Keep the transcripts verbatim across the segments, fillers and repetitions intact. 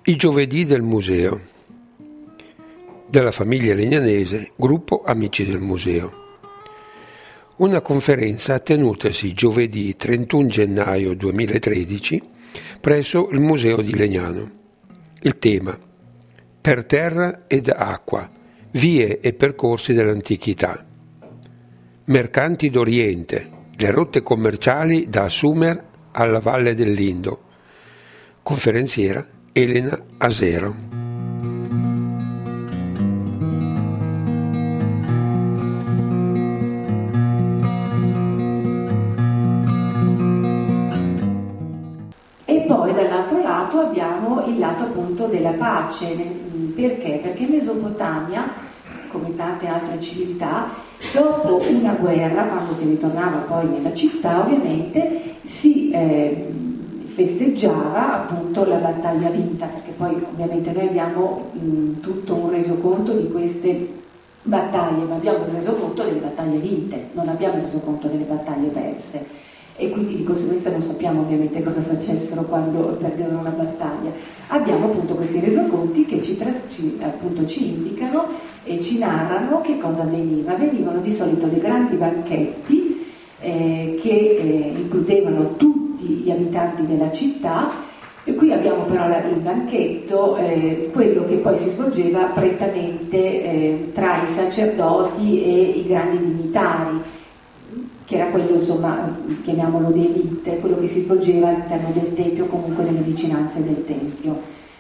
I giovedì del museo della famiglia Legnanese, gruppo Amici del Museo. Una conferenza tenutasi giovedì trentuno gennaio duemilatredici presso il Museo di Legnano. Il tema: Per terra ed acqua, vie e percorsi dell'antichità. Mercanti d'Oriente, le rotte commerciali da Sumer alla Valle dell'Indo. Conferenziera Elena Asero. E poi dall'altro lato abbiamo il lato appunto della pace. Perché? Perché in Mesopotamia, come tante altre civiltà, dopo una guerra, quando si ritornava poi nella città, ovviamente si eh, festeggiava appunto la battaglia vinta, perché poi ovviamente noi abbiamo mh, tutto un resoconto di queste battaglie, ma abbiamo un resoconto delle battaglie vinte, non abbiamo il resoconto delle battaglie perse, e quindi di conseguenza non sappiamo ovviamente cosa facessero quando perdevano una battaglia. Abbiamo appunto questi resoconti che ci, ci, appunto, ci indicano e ci narrano che cosa avveniva. Avvenivano di solito dei grandi banchetti eh, che eh, includevano tutti gli abitanti della città, e qui abbiamo però il banchetto, eh, quello che poi si svolgeva prettamente eh, tra i sacerdoti e i grandi dignitari, che era quello, insomma, chiamiamolo di elite, quello che si svolgeva all'interno del tempio, comunque nelle vicinanze del tempio.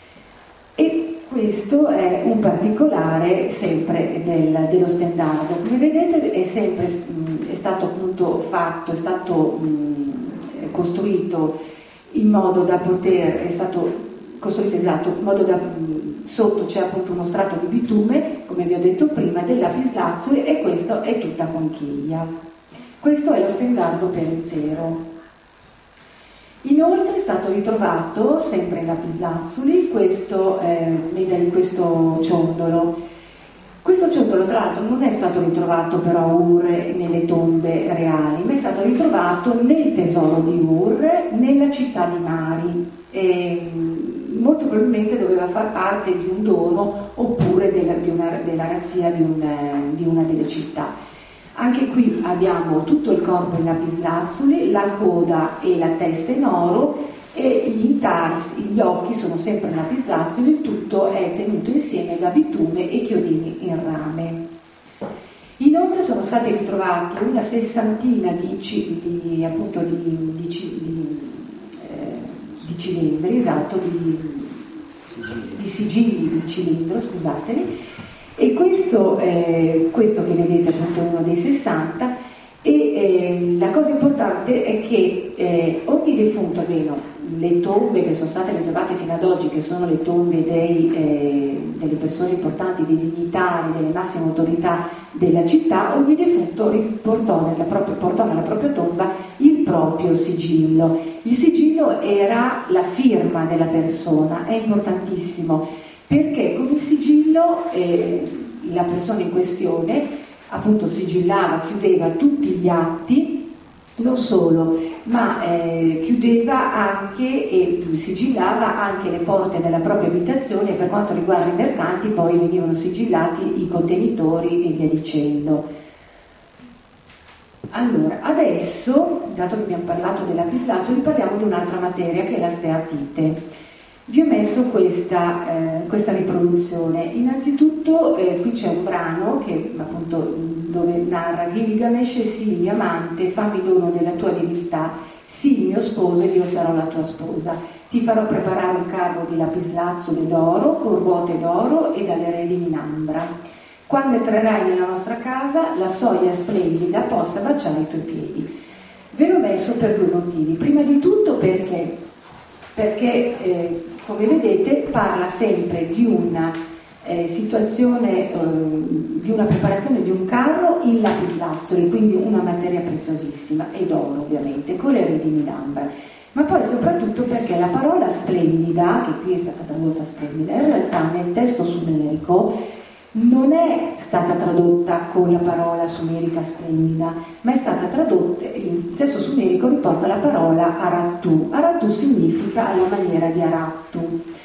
E questo è un particolare sempre del, dello stendardo. Come vedete è sempre mh, è stato appunto fatto, è stato mh, costruito in modo da poter, è stato costruito esatto, in modo da, mh, sotto c'è appunto uno strato di bitume, come vi ho detto prima, del lapislazzuli, e questo è tutta conchiglia. Questo è lo stendardo per intero. Inoltre è stato ritrovato, sempre in lapislazzuli, questo, eh, in questo ciondolo. Questo ciondolo tra l'altro non è stato ritrovato però a Ur nelle tombe reali, ma è stato ritrovato nel tesoro di Ur, nella città di Mari. E molto probabilmente doveva far parte di un dono oppure della, di una, della razzia di, un, di una delle città. Anche qui abbiamo tutto il corpo in lapislazzuli, la coda e la testa in oro, e gli intarsi, gli occhi sono sempre in lapislazzuli, il tutto è tenuto insieme da bitume e chiodini in rame. Inoltre sono stati ritrovati una sessantina di, di, appunto di, di, di, eh, di cilindri, esatto, di, di sigilli di cilindro, scusatemi, e questo, eh, questo che vedete appunto è uno dei sessanta, e eh, la cosa importante è che eh, ogni defunto, almeno le tombe che sono state ritrovate fino ad oggi, che sono le tombe dei, eh, delle persone importanti, dei dignitari, delle massime autorità della città, ogni defunto portò nella propria, portò nella propria tomba il proprio sigillo. Il sigillo era la firma della persona, è importantissimo, perché con il sigillo eh, la persona in questione appunto sigillava, chiudeva tutti gli atti, non solo, ma eh, chiudeva anche e sigillava anche le porte della propria abitazione, e per quanto riguarda i mercanti poi venivano sigillati i contenitori e via dicendo. Allora, adesso, dato che abbiamo parlato della lapislazzuli, parliamo di un'altra materia che è la steatite. Vi ho messo questa, eh, questa riproduzione. Innanzitutto eh, qui c'è un brano che appunto dove narra: Gilgamesh, sì mio amante, fammi dono della tua divinità, sì mio sposo ed io sarò la tua sposa. Ti farò preparare un carro di lapislazzuli d'oro, con ruote d'oro e dalle redini in ambra. Quando entrerai nella nostra casa, la soglia splendida possa baciare i tuoi piedi. Ve l'ho messo per due motivi. Prima di tutto perché, perché eh, come vedete parla sempre di una eh, situazione, eh, di una preparazione di un carro in lapislazzuli, quindi una materia preziosissima, ed oro ovviamente, con le redini d'ambra. Ma poi soprattutto perché la parola splendida, che qui è stata tradotta splendida, in realtà nel testo sumerico non è stata tradotta con la parola sumerica splendida, ma è stata tradotta, il testo sumerico riporta la parola Arattu. Arattu significa alla maniera di Arattu.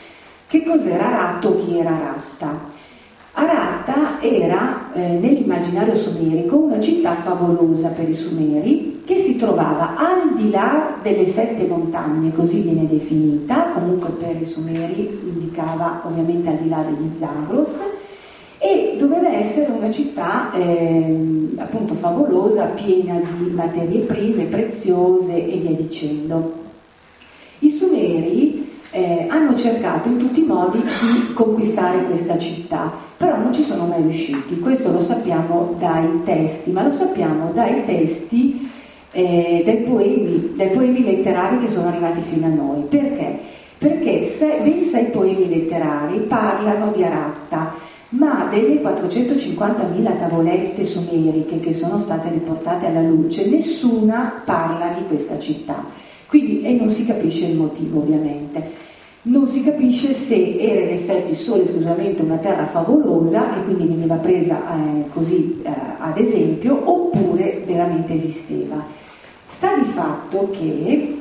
Che cos'era Aratta o chi era Aratta? Aratta era eh, nell'immaginario sumerico una città favolosa per i sumeri che si trovava al di là delle sette montagne, così viene definita, comunque per i sumeri indicava ovviamente al di là degli Zagros, e doveva essere una città eh, appunto favolosa, piena di materie prime, preziose e via dicendo. I Sumeri eh, hanno cercato in tutti i modi di conquistare questa città, però non ci sono mai riusciti. Questo lo sappiamo dai testi, ma lo sappiamo dai testi eh, dai, poemi, dai poemi letterari che sono arrivati fino a noi. Perché? Perché sei, ben sei poemi letterari parlano di Aratta, ma delle quattrocentocinquantamila tavolette sumeriche che sono state riportate alla luce, nessuna parla di questa città. Quindi, e non si capisce il motivo, ovviamente. Non si capisce se era in effetti solo e esclusivamente una terra favolosa e quindi veniva presa eh, così eh, ad esempio, oppure veramente esisteva. Sta di fatto che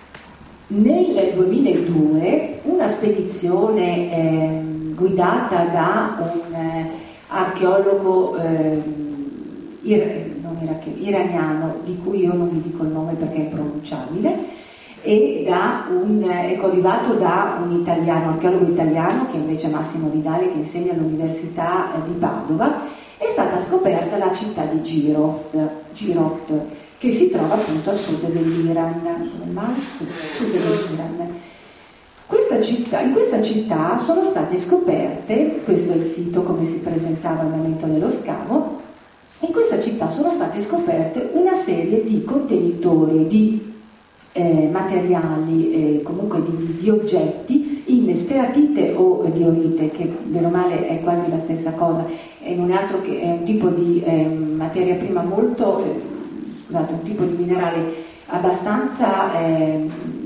nel duemiladue una spedizione eh, guidata da un eh, archeologo eh, ir- non iracheno, iraniano, di cui io non vi dico il nome perché è impronunciabile, e da un, è coadiuvato da un italiano, archeologo italiano, che invece è Massimo Vidale, che insegna all'Università di Padova, è stata scoperta la città di Girov, Girov che si trova appunto a sud dell'Iran. Sud dell'Iran. Questa città, in questa città sono state scoperte, questo è il sito come si presentava al momento dello scavo, in questa città sono state scoperte una serie di contenitori di Eh, materiali, eh, comunque di, di oggetti in steatite o diorite, che bene o male è quasi la stessa cosa, e non è altro che è un tipo di eh, materia prima molto, eh, scusate, un tipo di minerale abbastanza eh,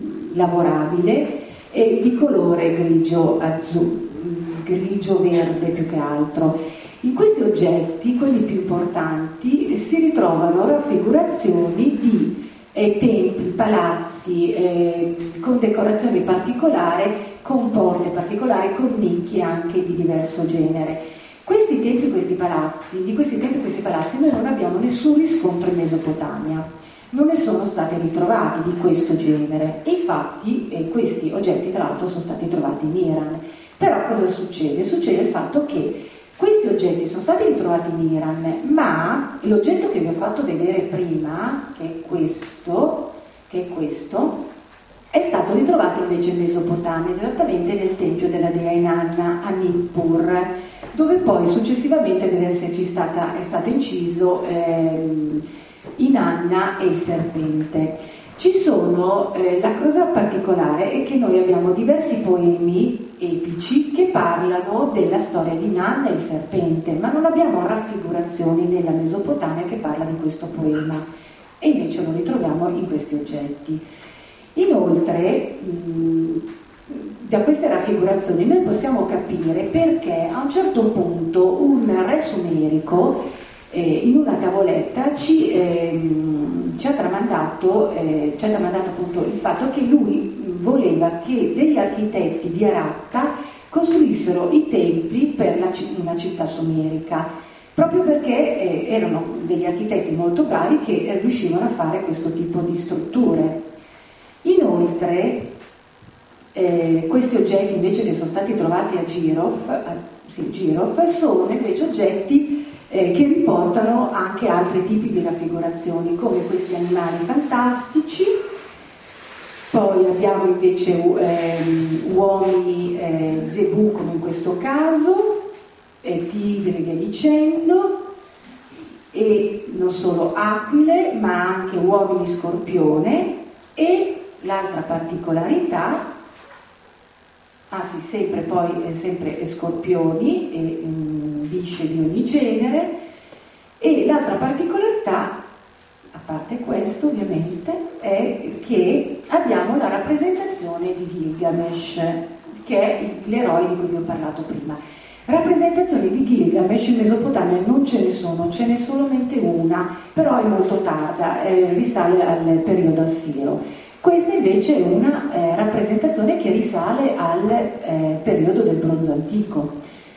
lavorabile e di colore grigio azzurro, grigio verde più che altro. In questi oggetti, quelli più importanti, si ritrovano raffigurazioni di Eh, templi, palazzi eh, con decorazioni particolari, con porte particolari, con nicchie anche di diverso genere. Questi templi, questi palazzi, di questi templi, questi palazzi noi non abbiamo nessun riscontro in Mesopotamia, non ne sono stati ritrovati di questo genere, e infatti eh, questi oggetti tra l'altro sono stati trovati in Iran. Però cosa succede? Succede il fatto che questi oggetti sono stati ritrovati in Iran, ma l'oggetto che vi ho fatto vedere prima, che è questo, che è questo, è stato ritrovato invece in Mesopotamia, esattamente nel tempio della dea Inanna a Nippur, dove poi successivamente deve esserci stata, è stato inciso ehm, Inanna e il serpente. Ci sono, eh, la cosa particolare è che noi abbiamo diversi poemi epici che parlano della storia di Inanna e il serpente, ma non abbiamo raffigurazioni nella Mesopotamia che parla di questo poema, e invece lo ritroviamo in questi oggetti. Inoltre, mh, da queste raffigurazioni noi possiamo capire perché a un certo punto un re sumerico Eh, in una tavoletta ci, ehm, ci ha tramandato, eh, ci ha tramandato appunto il fatto che lui voleva che degli architetti di Aratta costruissero i templi per la, una città sumerica, proprio perché eh, erano degli architetti molto bravi che eh, riuscivano a fare questo tipo di strutture. Inoltre eh, questi oggetti invece che sono stati trovati a Girov, a, sì, Girov sono invece oggetti Eh, che riportano anche altri tipi di raffigurazioni, come questi animali fantastici. Poi abbiamo invece eh, uomini eh, zebù, come in questo caso, eh, tigri e via dicendo, e non solo aquile, ma anche uomini scorpione. E l'altra particolarità, ah sì, sempre poi eh, sempre scorpioni e mh, bisce di ogni genere. E l'altra particolarità, a parte questo ovviamente, è che abbiamo la rappresentazione di Gilgamesh, che è l'eroe di cui vi ho parlato prima. Rappresentazioni di Gilgamesh in Mesopotamia non ce ne sono, ce n'è solamente una, però è molto tarda, eh, risale al periodo assiro. Questa invece è una eh, rappresentazione che risale al eh, periodo del bronzo antico.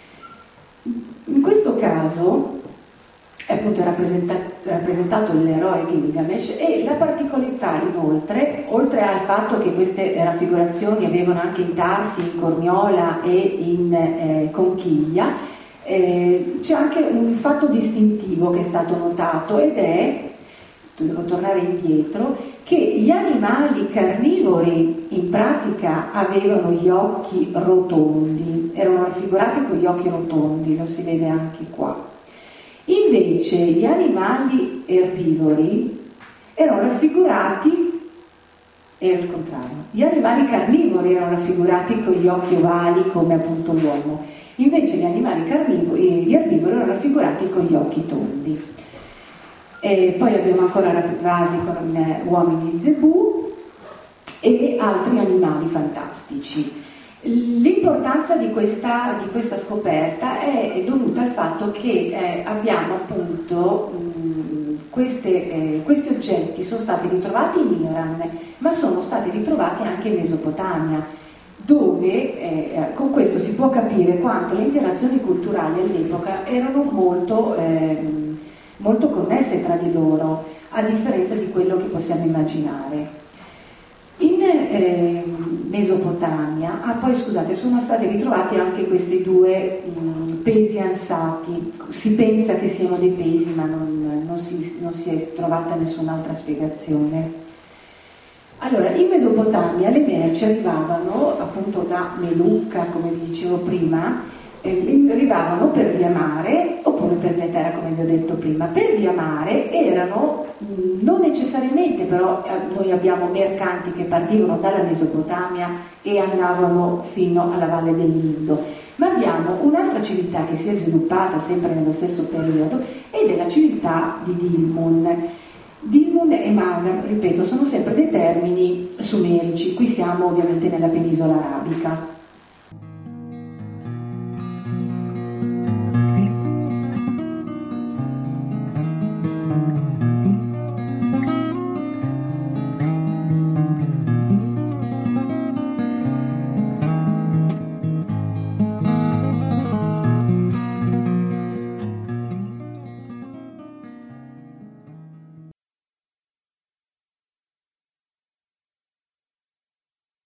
In questo caso è appunto rappresentato, rappresentato l'eroe Gilgamesh, e la particolarità inoltre, oltre al fatto che queste raffigurazioni avevano anche intarsi in corniola e in eh, conchiglia, eh, c'è anche un fatto distintivo che è stato notato, ed è, devo tornare indietro, che gli animali carnivori in pratica avevano gli occhi rotondi, erano raffigurati con gli occhi rotondi, lo si vede anche qua. Invece gli animali erbivori erano raffigurati, era il contrario, gli animali carnivori erano raffigurati con gli occhi ovali come appunto l'uomo, invece gli animali carnivori, gli erbivori erano raffigurati con gli occhi tondi. E poi abbiamo ancora vasi con eh, uomini zebù e altri animali fantastici. L'importanza di questa, di questa scoperta è dovuta al fatto che eh, abbiamo appunto mh, queste, eh, questi oggetti sono stati ritrovati in Iran, ma sono stati ritrovati anche in Mesopotamia, dove eh, con questo si può capire quanto le interazioni culturali all'epoca erano molto, eh, molto connesse tra di loro, a differenza di quello che possiamo immaginare. In eh, Mesopotamia, ah poi scusate, sono stati ritrovati anche questi due mh, pesi ansati, si pensa che siano dei pesi, ma non, non, si, non si è trovata nessun'altra spiegazione. Allora, in Mesopotamia le merci arrivavano appunto da Melucca, come vi dicevo prima, eh, arrivavano per via mare oppure per via terra, come vi ho detto prima. Per via mare erano, mh, non necessariamente, però eh, noi abbiamo mercanti che partivano dalla Mesopotamia e andavano fino alla valle dell'Indo, ma abbiamo un'altra civiltà che si è sviluppata sempre nello stesso periodo, ed è la civiltà di Dilmun. Dilmun e Maghreb, ripeto, sono sempre dei termini sumerici, qui siamo ovviamente nella penisola arabica.